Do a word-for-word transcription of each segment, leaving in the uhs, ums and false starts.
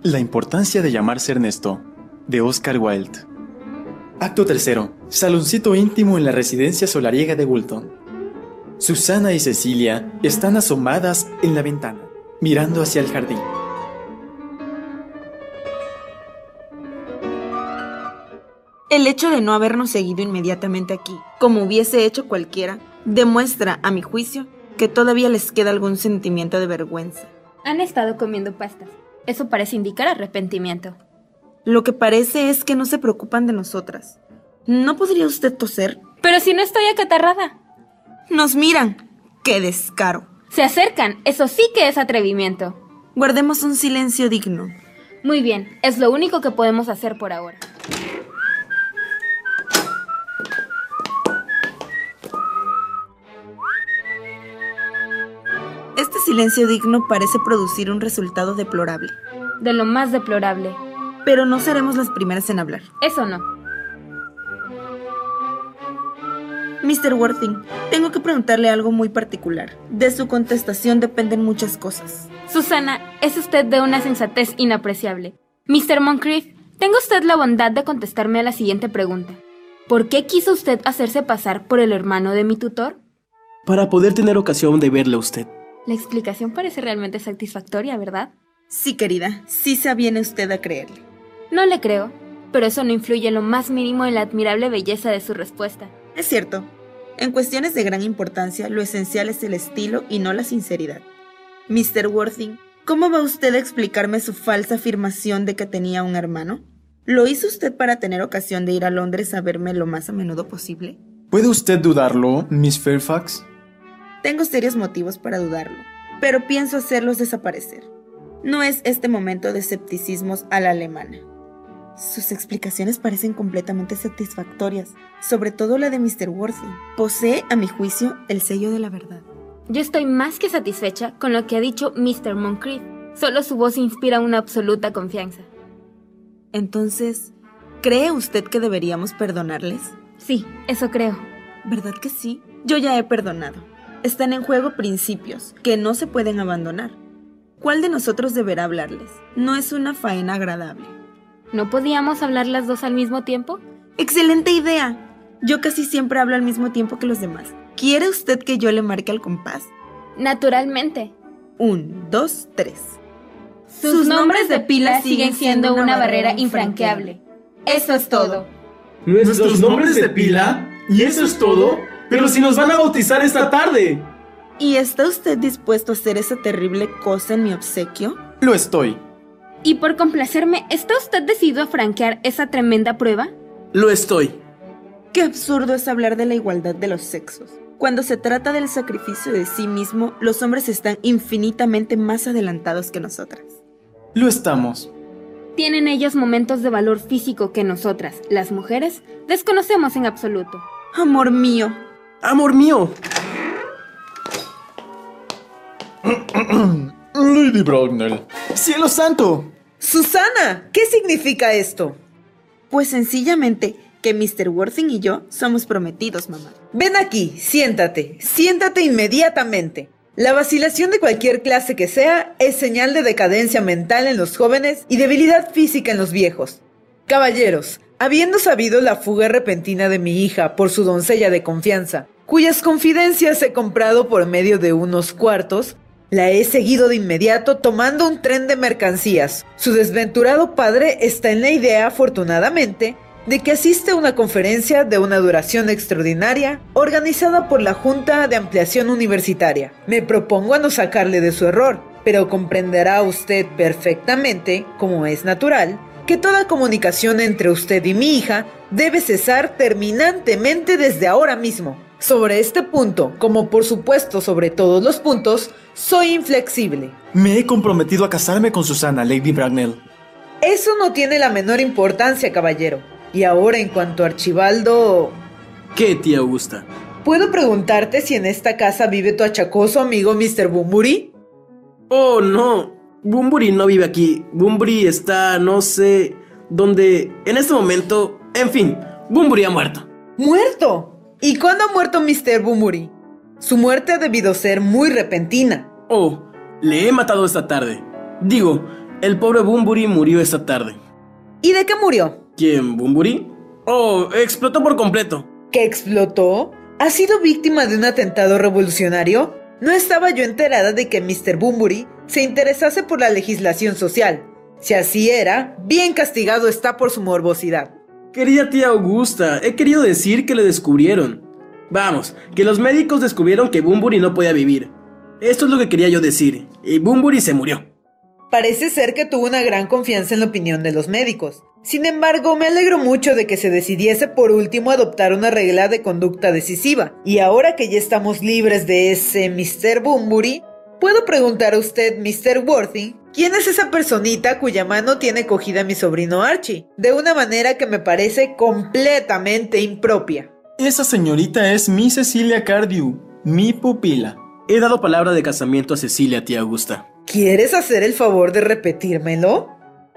La importancia de llamarse Ernesto, de Oscar Wilde. Acto tercero. Saloncito íntimo en la residencia solariega de Woolton. Susana y Cecilia están asomadas en la ventana, mirando hacia el jardín. El hecho de no habernos seguido inmediatamente aquí, como hubiese hecho cualquiera, demuestra, a mi juicio, que todavía les queda algún sentimiento de vergüenza. Han estado comiendo pastas. Eso parece indicar arrepentimiento. Lo que parece es que no se preocupan de nosotras. ¿No podría usted toser? Pero si no estoy acatarrada. Nos miran. ¡Qué descaro! Se acercan. Eso sí que es atrevimiento. Guardemos un silencio digno. Muy bien. Es lo único que podemos hacer por ahora. Este silencio digno parece producir un resultado deplorable. De lo más deplorable. Pero no seremos las primeras en hablar. Eso no. mister Worthing, tengo que preguntarle algo muy particular. De su contestación dependen muchas cosas. Susana, es usted de una sensatez inapreciable. mister Moncrief, tenga usted la bondad de contestarme a la siguiente pregunta. ¿Por qué quiso usted hacerse pasar por el hermano de mi tutor? Para poder tener ocasión de verle a usted. La explicación parece realmente satisfactoria, ¿verdad? Sí, querida, sí se aviene usted a creerle. No le creo, pero eso no influye en lo más mínimo en la admirable belleza de su respuesta. Es cierto. En cuestiones de gran importancia, lo esencial es el estilo y no la sinceridad. mister Worthing, ¿cómo va usted a explicarme su falsa afirmación de que tenía un hermano? ¿Lo hizo usted para tener ocasión de ir a Londres a verme lo más a menudo posible? ¿Puede usted dudarlo, Miss Fairfax? Tengo serios motivos para dudarlo, pero pienso hacerlos desaparecer. No es este momento de escepticismos a la alemana. Sus explicaciones parecen completamente satisfactorias, sobre todo la de mister Worthing. Posee, a mi juicio, el sello de la verdad. Yo estoy más que satisfecha con lo que ha dicho mister Moncrief. Solo su voz inspira una absoluta confianza. Entonces, ¿cree usted que deberíamos perdonarles? Sí, eso creo. ¿Verdad que sí? Yo ya he perdonado. Están en juego principios que no se pueden abandonar. ¿Cuál de nosotros deberá hablarles? No es una faena agradable. ¿No podíamos hablar las dos al mismo tiempo? ¡Excelente idea! Yo casi siempre hablo al mismo tiempo que los demás. ¿Quiere usted que yo le marque al compás? Naturalmente. Un, dos, tres. Sus, Sus nombres de pila siguen siendo una barrera infranqueable. Eso es todo. ¿Nuestros nombres de pila? ¿Y eso es todo? ¡Pero si nos van a bautizar esta tarde! ¿Y está usted dispuesto a hacer esa terrible cosa en mi obsequio? Lo estoy. Y por complacerme, ¿está usted decidido a franquear esa tremenda prueba? Lo estoy. Qué absurdo es hablar de la igualdad de los sexos. Cuando se trata del sacrificio de sí mismo, los hombres están infinitamente más adelantados que nosotras. Lo estamos. Tienen ellos momentos de valor físico que nosotras, las mujeres, desconocemos en absoluto. Amor mío. Amor mío. Lady Bracknell. ¡Cielo santo! Susana, ¿qué significa esto? Pues sencillamente que mister Worthing y yo somos prometidos, mamá. Ven aquí, siéntate, siéntate inmediatamente. La vacilación de cualquier clase que sea es señal de decadencia mental en los jóvenes y debilidad física en los viejos. Caballeros, habiendo sabido la fuga repentina de mi hija por su doncella de confianza, cuyas confidencias he comprado por medio de unos cuartos, la he seguido de inmediato tomando un tren de mercancías. Su desventurado padre está en la idea, afortunadamente, de que asiste a una conferencia de una duración extraordinaria organizada por la Junta de Ampliación Universitaria. Me propongo a no sacarle de su error, pero comprenderá usted perfectamente, como es natural, que toda comunicación entre usted y mi hija debe cesar terminantemente desde ahora mismo. Sobre este punto, como por supuesto sobre todos los puntos, soy inflexible. Me he comprometido a casarme con Susana, Lady Bracknell. Eso no tiene la menor importancia, caballero. Y ahora, en cuanto a Archibaldo... ¿Qué, tía Augusta? ¿Puedo preguntarte si en esta casa vive tu achacoso amigo mister Bunbury? Oh, no. Bunbury no vive aquí. Bunbury está, no sé, dónde... En este momento... En fin, Bunbury ha muerto. ¿Muerto? ¿Y cuándo ha muerto mister Bunbury? Su muerte ha debido ser muy repentina. Oh, le he matado esta tarde. Digo, El pobre Bunbury murió esta tarde. ¿Y de qué murió? ¿Quién, Bunbury? Oh, explotó por completo. ¿Qué explotó? ¿Ha sido víctima de un atentado revolucionario? No estaba yo enterada de que mister Bunbury se interesase por la legislación social. Si así era, bien castigado está por su morbosidad. Querida tía Augusta, he querido decir que le descubrieron. Vamos, que los médicos descubrieron que Bunbury no podía vivir. Esto es lo que quería yo decir, y Bunbury se murió. Parece ser que tuvo una gran confianza en la opinión de los médicos. Sin embargo, me alegro mucho de que se decidiese por último adoptar una regla de conducta decisiva. Y ahora que ya estamos libres de ese mister Bunbury, ¿puedo preguntar a usted, mister Worthing, quién es esa personita cuya mano tiene cogida mi sobrino Archie? De una manera que me parece completamente impropia. Esa señorita es mi Cecilia Cardew, mi pupila. He dado palabra de casamiento a Cecilia, tía Augusta. ¿Quieres hacer el favor de repetírmelo?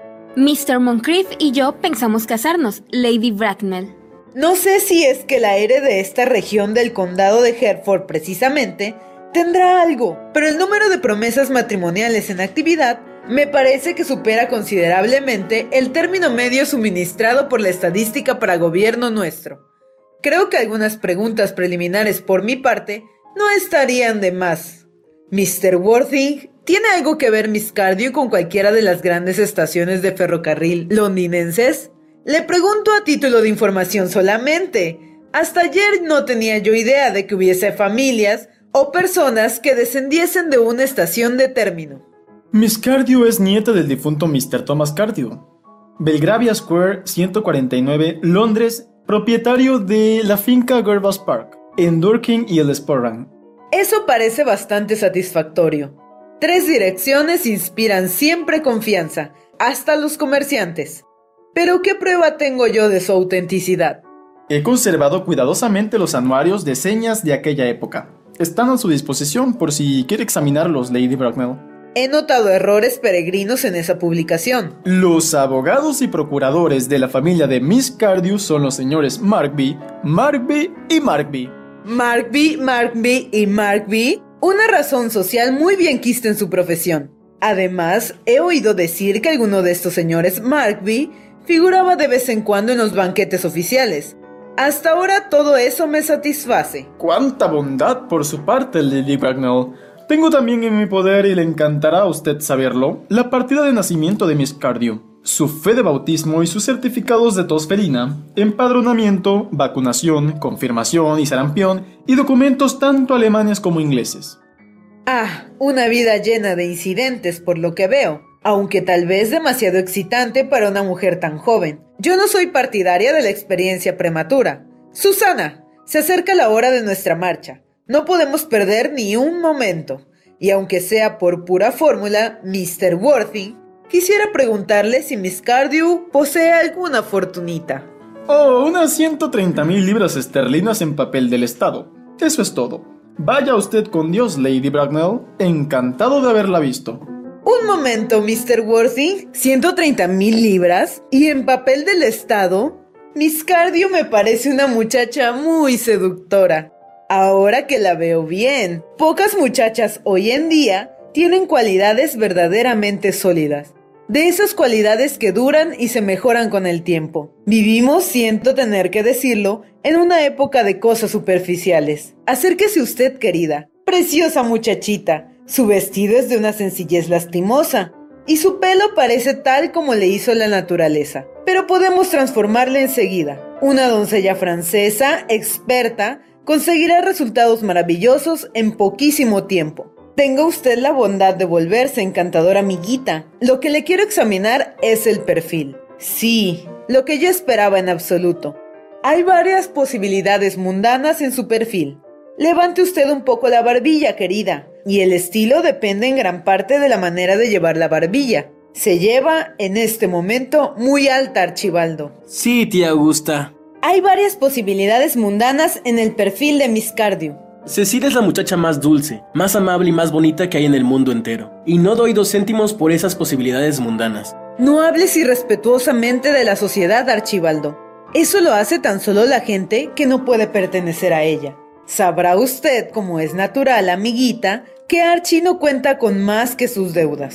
mister Moncrief y yo pensamos casarnos, Lady Bracknell. No sé si es que el aire de esta región del condado de Hereford precisamente tendrá algo, pero el número de promesas matrimoniales en actividad me parece que supera considerablemente el término medio suministrado por la estadística para gobierno nuestro. Creo que algunas preguntas preliminares por mi parte no estarían de más. mister Worthing, ¿tiene algo que ver Miss Cardew con cualquiera de las grandes estaciones de ferrocarril londinenses? Le pregunto a título de información solamente. Hasta ayer no tenía yo idea de que hubiese familias o personas que descendiesen de una estación de término. Miss Cardew es nieta del difunto mister Thomas Cardew. Belgravia Square, ciento cuarenta y nueve, Londres, propietario de la finca Gervas Park, en Dorking y el Sporran. Eso parece bastante satisfactorio. Tres direcciones inspiran siempre confianza, hasta los comerciantes. Pero ¿qué prueba tengo yo de su autenticidad? He conservado cuidadosamente los anuarios de señas de aquella época. Están a su disposición por si quiere examinarlos, Lady Bracknell. He notado errores peregrinos en esa publicación. Los abogados y procuradores de la familia de Miss Cardew son los señores Markby, Markby y Markby. Markby, Markby y Markby, una razón social muy bien quista en su profesión. Además, he oído decir que alguno de estos señores Markby figuraba de vez en cuando en los banquetes oficiales. Hasta ahora todo eso me satisface. ¡Cuánta bondad por su parte, Lady Bracknell! Tengo también en mi poder, y le encantará a usted saberlo, la partida de nacimiento de Miss Cardew, su fe de bautismo y sus certificados de tos felina, empadronamiento, vacunación, confirmación y sarampión, y documentos tanto alemanes como ingleses. Ah, una vida llena de incidentes por lo que veo, aunque tal vez demasiado excitante para una mujer tan joven. Yo no soy partidaria de la experiencia prematura. Susana, se acerca la hora de nuestra marcha. No podemos perder ni un momento. Y aunque sea por pura fórmula, mister Worthing, quisiera preguntarle si Miss Cardew posee alguna fortunita. Oh, unas ciento treinta mil libras esterlinas en papel del Estado. Eso es todo. Vaya usted con Dios, Lady Bracknell. Encantado de haberla visto. Un momento, mister Worthing. ¿ciento treinta mil libras? ¿Y en papel del Estado? Miss Cardew me parece una muchacha muy seductora. Ahora que la veo bien, pocas muchachas hoy en día tienen cualidades verdaderamente sólidas. De esas cualidades que duran y se mejoran con el tiempo. Vivimos, siento tener que decirlo, en una época de cosas superficiales. Acérquese usted, querida. Preciosa muchachita. Su vestido es de una sencillez lastimosa. Y su pelo parece tal como le hizo la naturaleza. Pero podemos transformarla enseguida. Una doncella francesa, experta, conseguirá resultados maravillosos en poquísimo tiempo. Tenga usted la bondad de volverse encantadora amiguita. Lo que le quiero examinar es el perfil. Sí, lo que yo esperaba en absoluto. Hay varias posibilidades mundanas en su perfil. Levante usted un poco la barbilla, querida. Y el estilo depende en gran parte de la manera de llevar la barbilla. Se lleva, en este momento, muy alta, Archibaldo. Sí, tía Augusta. Hay varias posibilidades mundanas en el perfil de Miss Cardew. Cecilia es la muchacha más dulce, más amable y más bonita que hay en el mundo entero. Y no doy dos céntimos por esas posibilidades mundanas. No hables irrespetuosamente de la sociedad, Archibaldo. Eso lo hace tan solo la gente que no puede pertenecer a ella. Sabrá usted, como es natural, amiguita, que Archie no cuenta con más que sus deudas.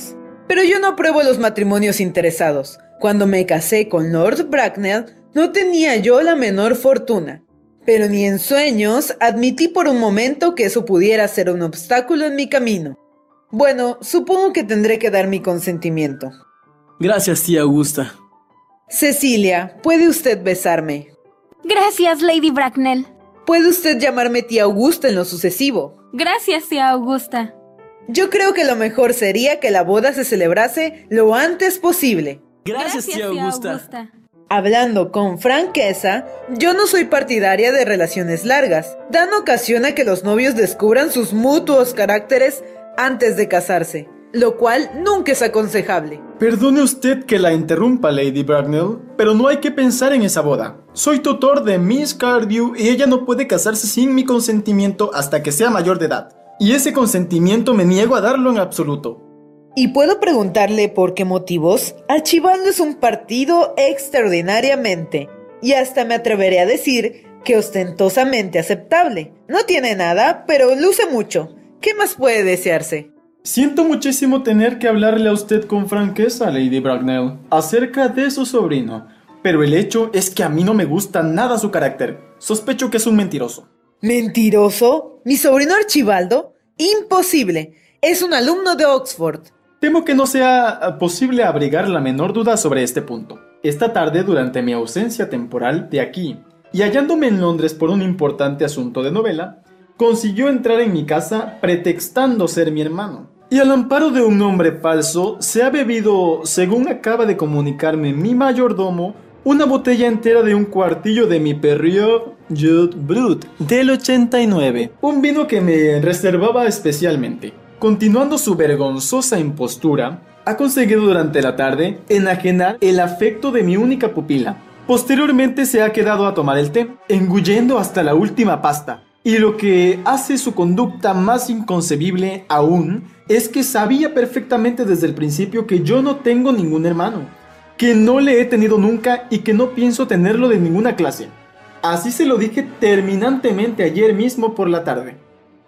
Pero yo no apruebo los matrimonios interesados. Cuando me casé con Lord Bracknell, no tenía yo la menor fortuna. Pero ni en sueños admití por un momento que eso pudiera ser un obstáculo en mi camino. Bueno, supongo que tendré que dar mi consentimiento. Gracias, tía Augusta. Cecilia, ¿puede usted besarme? Gracias, Lady Bracknell. ¿Puede usted llamarme tía Augusta en lo sucesivo? Gracias, tía Augusta. Yo creo que lo mejor sería que la boda se celebrase lo antes posible. Gracias, tía Augusta. Hablando con franqueza, yo no soy partidaria de relaciones largas. Dan ocasión a que los novios descubran sus mutuos caracteres antes de casarse, lo cual nunca es aconsejable. Perdone usted que la interrumpa, Lady Bracknell, pero no hay que pensar en esa boda. Soy tutor de Miss Cardew y ella no puede casarse sin mi consentimiento hasta que sea mayor de edad. Y ese consentimiento me niego a darlo en absoluto. ¿Y puedo preguntarle por qué motivos? Archibaldo es un partido extraordinariamente, y hasta me atreveré a decir que ostentosamente aceptable. No tiene nada, pero luce mucho. ¿Qué más puede desearse? Siento muchísimo tener que hablarle a usted con franqueza, Lady Bracknell, acerca de su sobrino, pero el hecho es que a mí no me gusta nada su carácter. Sospecho que es un mentiroso. ¿Mentiroso? ¿Mi sobrino Archibaldo? Imposible. Es un alumno de Oxford. Temo que no sea posible abrigar la menor duda sobre este punto. Esta tarde, durante mi ausencia temporal de aquí, y hallándome en Londres por un importante asunto de novela, consiguió entrar en mi casa pretextando ser mi hermano. Y al amparo de un nombre falso, se ha bebido, según acaba de comunicarme mi mayordomo, una botella entera de un cuartillo de mi Perrier Jude Brut del ochenta y nueve, un vino que me reservaba especialmente. Continuando su vergonzosa impostura, ha conseguido durante la tarde enajenar el afecto de mi única pupila. Posteriormente se ha quedado a tomar el té, engullendo hasta la última pasta. Y lo que hace su conducta más inconcebible aún es que sabía perfectamente desde el principio que yo no tengo ningún hermano, que no le he tenido nunca y que no pienso tenerlo de ninguna clase. Así se lo dije terminantemente ayer mismo por la tarde.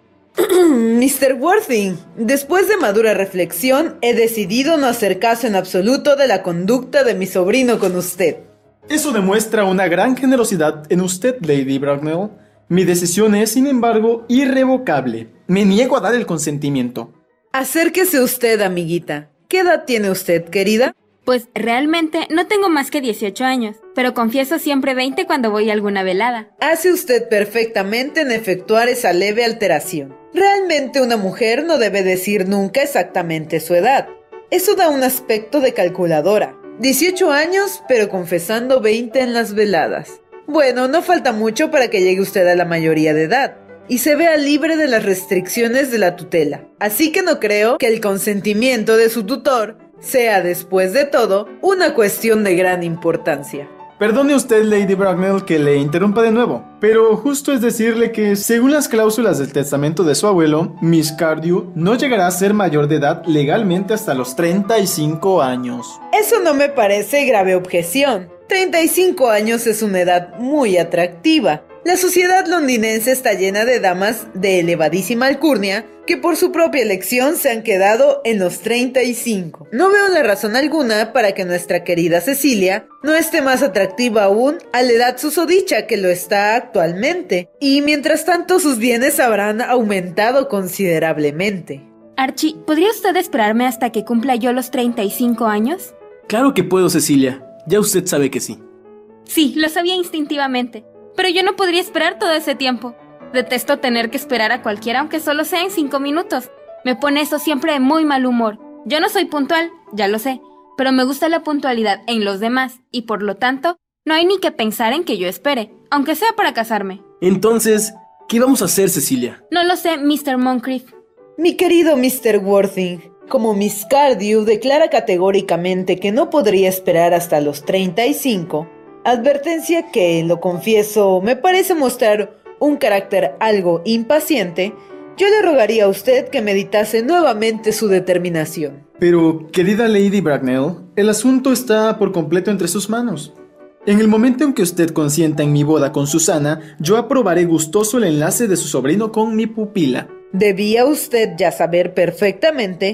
mister Worthing, después de madura reflexión, he decidido no hacer caso en absoluto de la conducta de mi sobrino con usted. Eso demuestra una gran generosidad en usted, Lady Bracknell. Mi decisión es, sin embargo, irrevocable. Me niego a dar el consentimiento. Acérquese usted, amiguita. ¿Qué edad tiene usted, querida? Pues realmente no tengo más que dieciocho años, pero confieso siempre veinte cuando voy a alguna velada. Hace usted perfectamente en efectuar esa leve alteración. Realmente una mujer no debe decir nunca exactamente su edad. Eso da un aspecto de calculadora. dieciocho años, pero confesando veinte en las veladas. Bueno, no falta mucho para que llegue usted a la mayoría de edad y se vea libre de las restricciones de la tutela. Así que no creo que el consentimiento de su tutor sea, después de todo, una cuestión de gran importancia. Perdone usted, Lady Bracknell, que le interrumpa de nuevo, pero justo es decirle que, según las cláusulas del testamento de su abuelo, Miss Cardew no llegará a ser mayor de edad legalmente hasta los treinta y cinco años. Eso no me parece grave objeción. treinta y cinco años es una edad muy atractiva. La sociedad londinense está llena de damas de elevadísima alcurnia que por su propia elección se han quedado en los treinta y cinco. No veo la razón alguna para que nuestra querida Cecilia no esté más atractiva aún a la edad susodicha que lo está actualmente, y mientras tanto sus bienes habrán aumentado considerablemente. Archie, ¿podría usted esperarme hasta que cumpla yo los treinta y cinco años? Claro que puedo, Cecilia. Ya usted sabe que sí. Sí, lo sabía instintivamente, pero yo no podría esperar todo ese tiempo. Detesto tener que esperar a cualquiera, aunque solo sea en cinco minutos. Me pone eso siempre de muy mal humor. Yo no soy puntual, ya lo sé, pero me gusta la puntualidad en los demás, y por lo tanto, no hay ni que pensar en que yo espere, aunque sea para casarme. Entonces, ¿qué vamos a hacer, Cecilia? No lo sé, mister Moncrief. Mi querido mister Worthing, como Miss Cardew declara categóricamente que no podría esperar hasta los treinta y cinco, advertencia que, lo confieso, me parece mostrar un carácter algo impaciente, yo le rogaría a usted que meditase nuevamente su determinación. Pero, querida Lady Bracknell, el asunto está por completo entre sus manos. En el momento en que usted consienta en mi boda con Susana, yo aprobaré gustoso el enlace de su sobrino con mi pupila. Debía usted ya saber perfectamente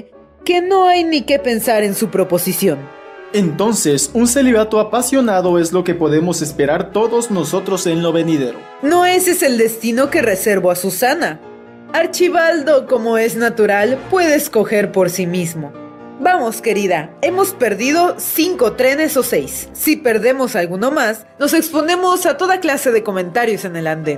que no hay ni qué pensar en su proposición. Entonces, un celibato apasionado es lo que podemos esperar todos nosotros en lo venidero. No ese es el destino que reservo a Susana. Archibaldo, como es natural, puede escoger por sí mismo. Vamos, querida, hemos perdido cinco trenes o seis. Si perdemos alguno más, nos exponemos a toda clase de comentarios en el andén.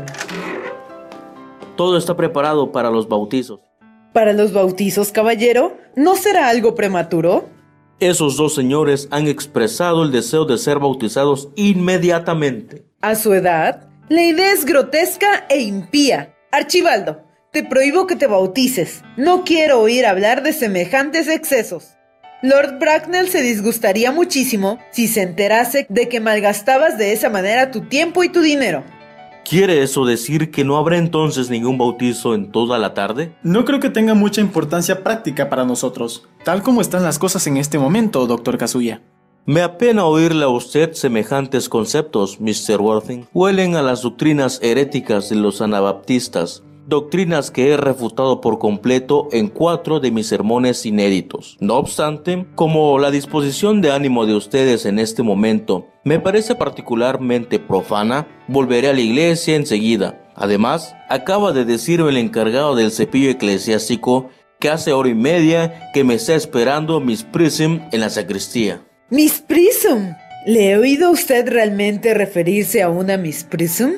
Todo está preparado para los bautizos. ¿Para los bautizos, caballero? ¿No será algo prematuro? Esos dos señores han expresado el deseo de ser bautizados inmediatamente. A su edad, la idea es grotesca e impía. Archibaldo, te prohíbo que te bautices. No quiero oír hablar de semejantes excesos. Lord Bracknell se disgustaría muchísimo si se enterase de que malgastabas de esa manera tu tiempo y tu dinero. ¿Quiere eso decir que no habrá entonces ningún bautizo en toda la tarde? No creo que tenga mucha importancia práctica para nosotros, tal como están las cosas en este momento, doctor Kazuya. Me apena oírle a usted semejantes conceptos, mister Worthing. Huelen a las doctrinas heréticas de los anabaptistas, doctrinas que he refutado por completo en cuatro de mis sermones inéditos. No obstante, como la disposición de ánimo de ustedes en este momento me parece particularmente profana, volveré a la iglesia enseguida. Además, acaba de decirme el encargado del cepillo eclesiástico que hace hora y media que me está esperando Miss Prism en la sacristía. ¿Miss Prism? ¿Le he oído a usted realmente referirse a una Miss Prism?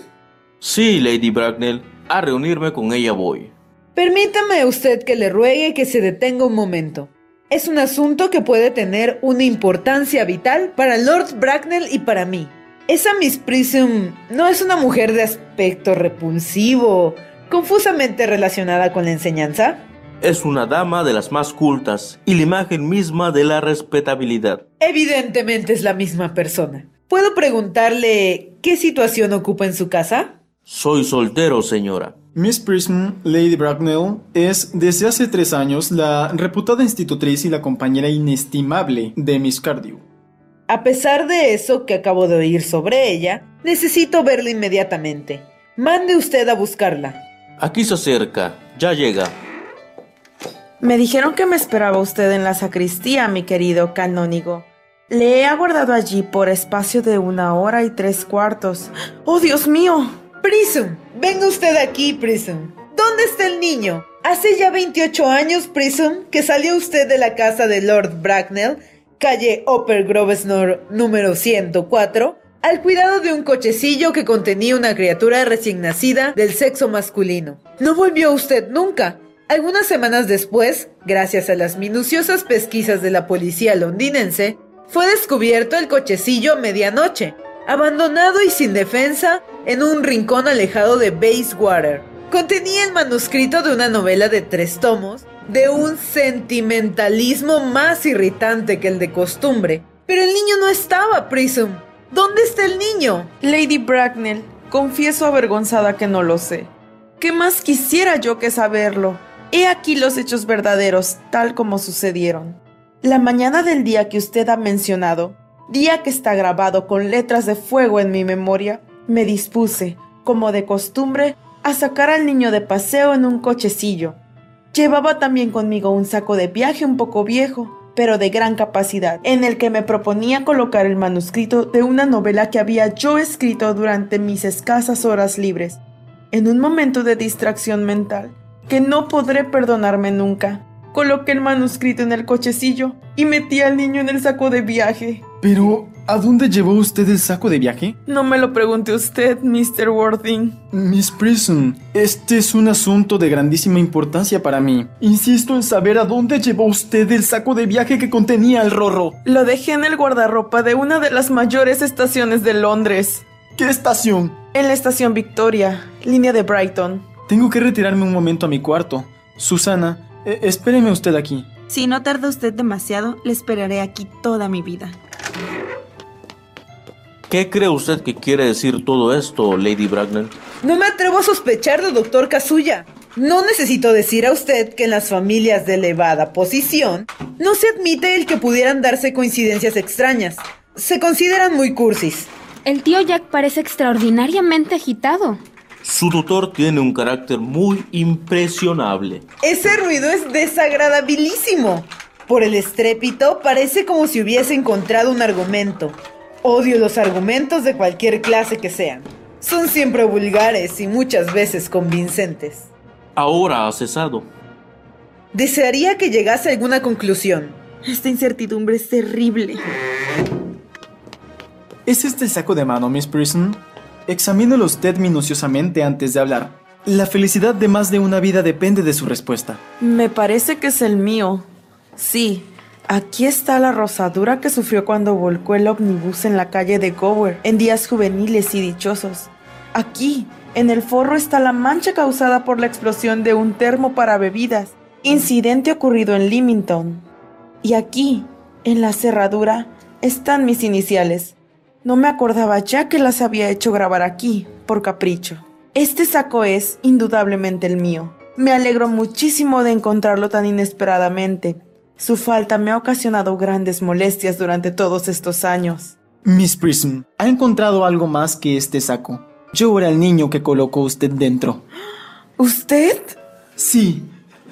Sí, Lady Bracknell. A reunirme con ella voy. Permítame usted que le ruegue que se detenga un momento. Es un asunto que puede tener una importancia vital para Lord Bracknell y para mí. Esa Miss Prism no es una mujer de aspecto repulsivo, confusamente relacionada con la enseñanza. Es una dama de las más cultas y la imagen misma de la respetabilidad. Evidentemente es la misma persona. ¿Puedo preguntarle qué situación ocupa en su casa? Soy soltero, señora. Miss Prism, Lady Bracknell, es desde hace tres años la reputada institutriz y la compañera inestimable de Miss Cardew. A pesar de eso que acabo de oír sobre ella, necesito verla inmediatamente. Mande usted a buscarla. Aquí se acerca, ya llega. Me dijeron que me esperaba usted en la sacristía, mi querido canónigo. Le he aguardado allí por espacio de una hora y tres cuartos. ¡Oh, Dios mío! Prism, venga usted aquí, Prism. ¿Dónde está el niño? Hace ya veintiocho años, Prism, que salió usted de la casa de Lord Bracknell, calle Upper Grosvenor número ciento cuatro, al cuidado de un cochecillo que contenía una criatura recién nacida del sexo masculino. No volvió usted nunca. Algunas semanas después, gracias a las minuciosas pesquisas de la policía londinense, fue descubierto el cochecillo a medianoche, abandonado y sin defensa en un rincón alejado de Bayswater. Contenía el manuscrito de una novela de tres tomos, de un sentimentalismo más irritante que el de costumbre. Pero el niño no estaba, Prism. ¿Dónde está el niño? Lady Bracknell, confieso avergonzada que no lo sé. ¿Qué más quisiera yo que saberlo? He aquí los hechos verdaderos, tal como sucedieron. La mañana del día que usted ha mencionado, día que está grabado con letras de fuego en mi memoria, me dispuse, como de costumbre, a sacar al niño de paseo en un cochecillo. Llevaba también conmigo un saco de viaje un poco viejo, pero de gran capacidad, en el que me proponía colocar el manuscrito de una novela que había yo escrito durante mis escasas horas libres, en un momento de distracción mental que no podré perdonarme nunca. Coloqué el manuscrito en el cochecillo y metí al niño en el saco de viaje. Pero, ¿a dónde llevó usted el saco de viaje? No me lo pregunte usted, mister Worthing. Miss Prism, este es un asunto de grandísima importancia para mí. Insisto en saber a dónde llevó usted el saco de viaje que contenía el rorro. Lo dejé en el guardarropa de una de las mayores estaciones de Londres. ¿Qué estación? En la estación Victoria, línea de Brighton. Tengo que retirarme un momento a mi cuarto. Susana, eh, espéreme usted aquí. Si no tarda usted demasiado, le esperaré aquí toda mi vida. ¿Qué cree usted que quiere decir todo esto, Lady Bracknell? No me atrevo a sospecharlo, doctor Kazuya. No necesito decir a usted que en las familias de elevada posición no se admite el que pudieran darse coincidencias extrañas. Se consideran muy cursis. El tío Jack parece extraordinariamente agitado. Su tutor tiene un carácter muy impresionable. Ese ruido es desagradabilísimo. Por el estrépito, parece como si hubiese encontrado un argumento. Odio los argumentos de cualquier clase que sean. Son siempre vulgares y muchas veces convincentes. Ahora ha cesado. Desearía que llegase a alguna conclusión. Esta incertidumbre es terrible. ¿Es este el saco de mano, Miss Prison? Examínelo usted minuciosamente antes de hablar. La felicidad de más de una vida depende de su respuesta. Me parece que es el mío. Sí, aquí está la rosadura que sufrió cuando volcó el ómnibus en la calle de Gower en días juveniles y dichosos. Aquí, en el forro, está la mancha causada por la explosión de un termo para bebidas, incidente ocurrido en Leamington. Y aquí, en la cerradura, están mis iniciales. No me acordaba ya que las había hecho grabar aquí, por capricho. Este saco es, indudablemente, el mío. Me alegro muchísimo de encontrarlo tan inesperadamente. Su falta me ha ocasionado grandes molestias durante todos estos años. Miss Prism, ¿ha encontrado algo más que este saco? Yo era el niño que colocó usted dentro. ¿Usted? Sí.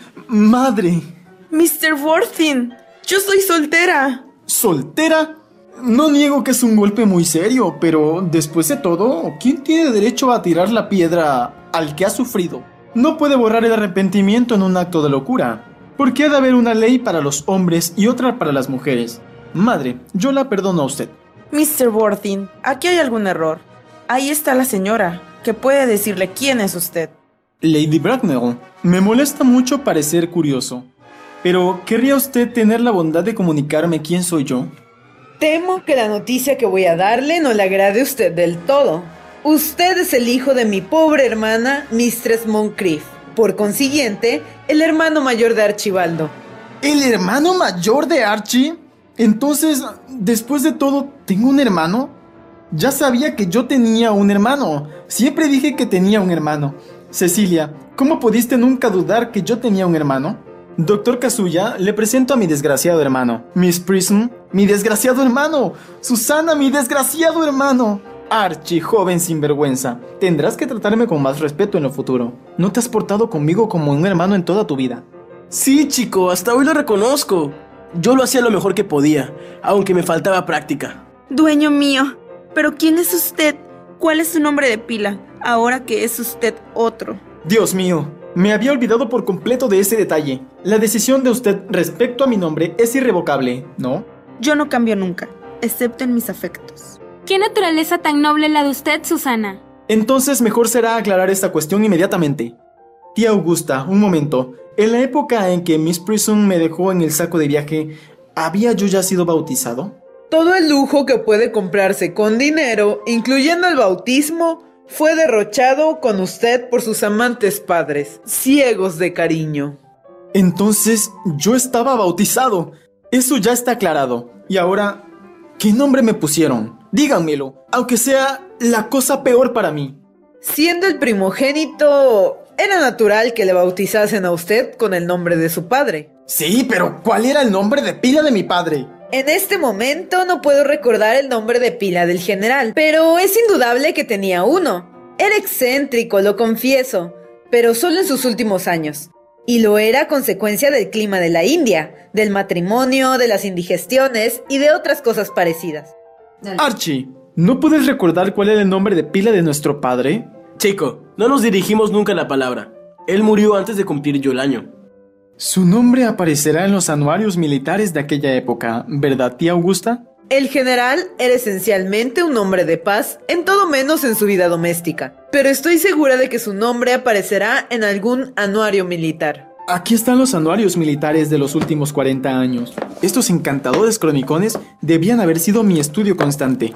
Madre. mister Worthing, yo soy soltera. ¿Soltera? No niego que es un golpe muy serio, pero después de todo, ¿quién tiene derecho a tirar la piedra al que ha sufrido? No puede borrar el arrepentimiento en un acto de locura. ¿Por qué ha de haber una ley para los hombres y otra para las mujeres? Madre, yo la perdono a usted. mister Worthing, aquí hay algún error. Ahí está la señora, que puede decirle quién es usted. Lady Bracknell, me molesta mucho parecer curioso, pero ¿querría usted tener la bondad de comunicarme quién soy yo? Temo que la noticia que voy a darle no le agrade a usted del todo. Usted es el hijo de mi pobre hermana, Mistress Moncrief. Por consiguiente, el hermano mayor de Archibaldo. ¿El hermano mayor de Archie? Entonces, después de todo, ¿tengo un hermano? Ya sabía que yo tenía un hermano. Siempre dije que tenía un hermano. Cecilia, ¿cómo pudiste nunca dudar que yo tenía un hermano? Doctor Kazuya, le presento a mi desgraciado hermano. Miss Prism, mi desgraciado hermano. Susana, mi desgraciado hermano. Archie, joven sinvergüenza, tendrás que tratarme con más respeto en lo futuro. No te has portado conmigo como un hermano en toda tu vida. Sí, chico, hasta hoy lo reconozco. Yo lo hacía lo mejor que podía, aunque me faltaba práctica. Dueño mío, ¿pero quién es usted? ¿Cuál es su nombre de pila, ahora que es usted otro? Dios mío, me había olvidado por completo de ese detalle. La decisión de usted respecto a mi nombre es irrevocable, ¿no? Yo no cambio nunca, excepto en mis afectos. ¿Qué naturaleza tan noble la de usted, Susana? Entonces mejor será aclarar esta cuestión inmediatamente. Tía Augusta, un momento. En la época en que Miss Prism me dejó en el saco de viaje, ¿había yo ya sido bautizado? Todo el lujo que puede comprarse con dinero, incluyendo el bautismo, fue derrochado con usted por sus amantes padres, ciegos de cariño. Entonces, yo estaba bautizado. Eso ya está aclarado. Y ahora, ¿qué nombre me pusieron? Díganmelo, aunque sea la cosa peor para mí. Siendo el primogénito, era natural que le bautizasen a usted con el nombre de su padre. Sí, pero ¿cuál era el nombre de pila de mi padre? En este momento no puedo recordar el nombre de pila del general, pero es indudable que tenía uno. Era excéntrico, lo confieso, pero solo en sus últimos años. Y lo era a consecuencia del clima de la India, del matrimonio, de las indigestiones y de otras cosas parecidas. Archie, ¿no puedes recordar cuál era el nombre de pila de nuestro padre? Chico, no nos dirigimos nunca la palabra. Él murió antes de cumplir yo el año. Su nombre aparecerá en los anuarios militares de aquella época, ¿verdad, tía Augusta? El general era esencialmente un hombre de paz, en todo menos en su vida doméstica. Pero estoy segura de que su nombre aparecerá en algún anuario militar. Aquí están los anuarios militares de los últimos cuarenta años. Estos encantadores cronicones debían haber sido mi estudio constante.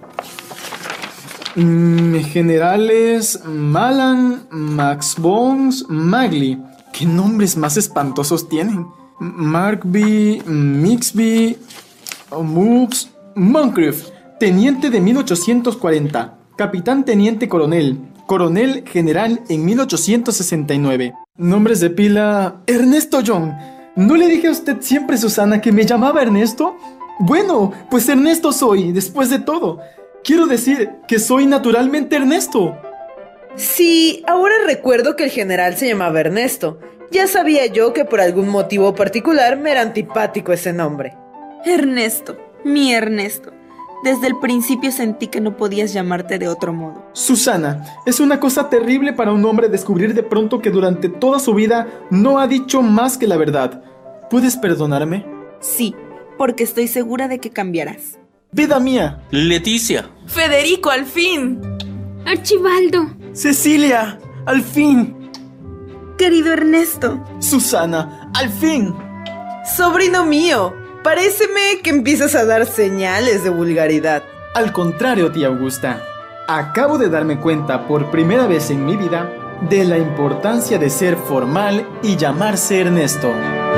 Mm, generales Malan, Max Bones, Magley. ¿Qué nombres más espantosos tienen? Markby, Mixby, Moops, Moncrief, teniente de mil ochocientos cuarenta, capitán teniente coronel, coronel general en mil ochocientos sesenta y nueve. Nombres de pila... Ernesto John. ¿No le dije a usted siempre, Susana, que me llamaba Ernesto? Bueno, pues Ernesto soy, después de todo. Quiero decir que soy naturalmente Ernesto. Sí, ahora recuerdo que el general se llamaba Ernesto, Ya sabía yo que por algún motivo particular me era antipático ese nombre. Ernesto, mi Ernesto. Desde el principio sentí que no podías llamarte de otro modo. Susana, es una cosa terrible para un hombre descubrir de pronto que durante toda su vida no ha dicho más que la verdad. ¿Puedes perdonarme? Sí, porque estoy segura de que cambiarás. ¡Vida mía! Leticia. Federico, al fin. Archibaldo. Cecilia, al fin. Querido Ernesto. ¡Susana, al fin! Sobrino mío, paréceme que empiezas a dar señales de vulgaridad. Al contrario, tía Augusta. Acabo de darme cuenta por primera vez en mi vida de la importancia de ser formal y llamarse Ernesto.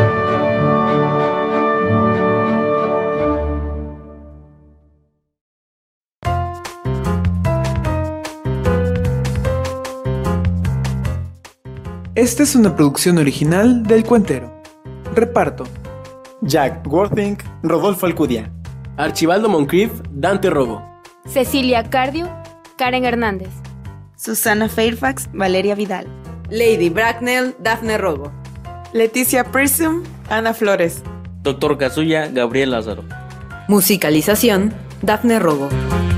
Esta es una producción original del Cuentero. Reparto: Jack Worthing, Rodolfo Alcudia. Archibaldo Moncrief, Dante Robo. Cecilia Cardio, Karen Hernández. Susana Fairfax, Valeria Vidal. Lady Bracknell, Daphne Rogo. Leticia Prism, Ana Flores. Doctor Kazuya, Gabriel Lázaro. Musicalización, Daphne Rogo.